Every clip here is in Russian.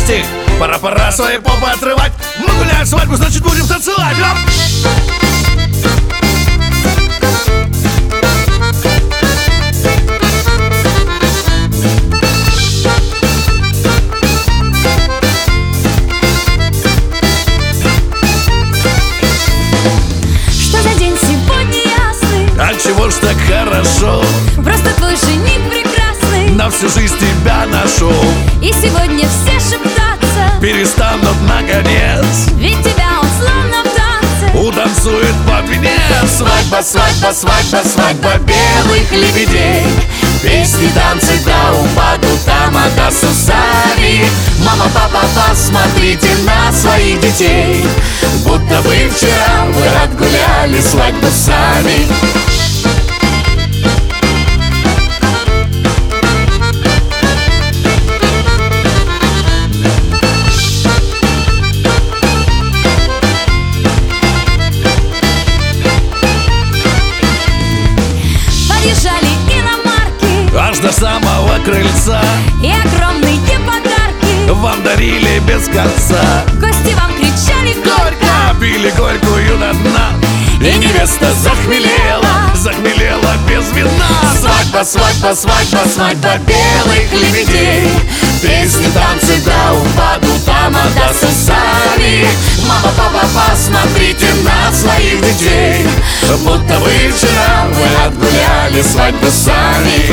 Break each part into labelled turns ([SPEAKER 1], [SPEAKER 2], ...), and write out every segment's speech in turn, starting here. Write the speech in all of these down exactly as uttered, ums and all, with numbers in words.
[SPEAKER 1] гости. Пора-пора свои попы отрывать. Мы гуляем свадьбу, значит будем танцевать.
[SPEAKER 2] Что за день сегодня ясный?
[SPEAKER 1] А чего ж так хорошо?
[SPEAKER 2] Просто твой жених прекрасный,
[SPEAKER 1] На всю жизнь тебя нашел.
[SPEAKER 2] и сегодня все шептаться,
[SPEAKER 1] Перестанут наконец,
[SPEAKER 2] ведь тебя он словно в танце.
[SPEAKER 1] утанцует под венец.
[SPEAKER 3] Свадьба, свадьба, свадьба, свадьба белых лебедей. Песни, танцы до упаду, тамада с усами. Мама, папа, посмотрите на своих детей, будто бы вчера вы отгуляли свадьбу сами.
[SPEAKER 2] Подъезжали иномарки
[SPEAKER 1] Аж до самого крыльца
[SPEAKER 2] и огромные подарки.
[SPEAKER 1] вам дарили без конца.
[SPEAKER 2] Гости вам кричали горько,
[SPEAKER 1] Пили горькую до дна, и невеста захмелела, захмелела без вина.
[SPEAKER 3] Свадьба, свадьба, свадьба, свадьба белых лебедей. Песни, танцы до упаду, тамада с усами. Мама, папа, посмотрите на своих детей, будто бы вчера вы отгуляли свадьбу сами.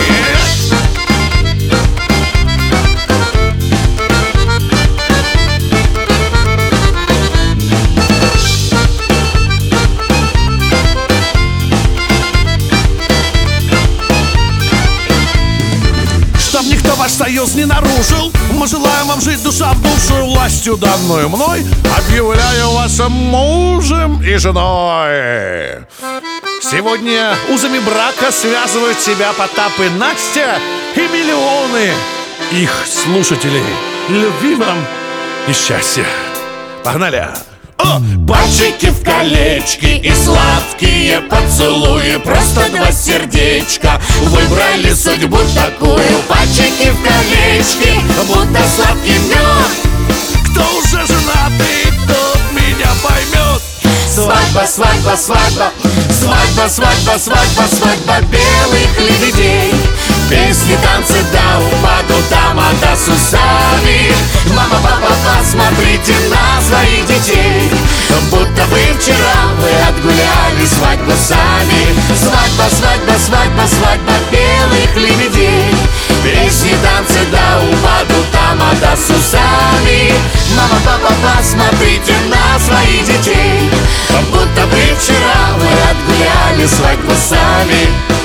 [SPEAKER 1] Чтоб никто ваш союз не нарушил, мы желаем вам жить душа в душу. Властью, данную мной, объявляю вас мужем и женой. Сегодня узами брака связывают себя Потап и Настя и миллионы их слушателей. Любви вам и счастья. Погнали! О!
[SPEAKER 3] Пальчики в колечки и сладкие поцелуи. Просто два сердечка выбрали судьбу такую. Пальчики в колечки, будто сладкий мед.
[SPEAKER 1] Кто уже женатый, тот меня поймет.
[SPEAKER 3] Свадьба, свадьба, свадьба, свадьба, свадьба, свадьба, свадьба белых лебедей. Песни, танцы до упаду, тамада с усами. Мама, папа, посмотрите на своих детей, будто бы вчера вы отгуляли свадьбу сами. Свадьба, свадьба, свадьба, свадьба белых лебедей. Песни, танцы до упаду, тамада с усами. Мама, папа, посмотрите на своих детей, будто бы вчера вы отгуляли свадьбу сами.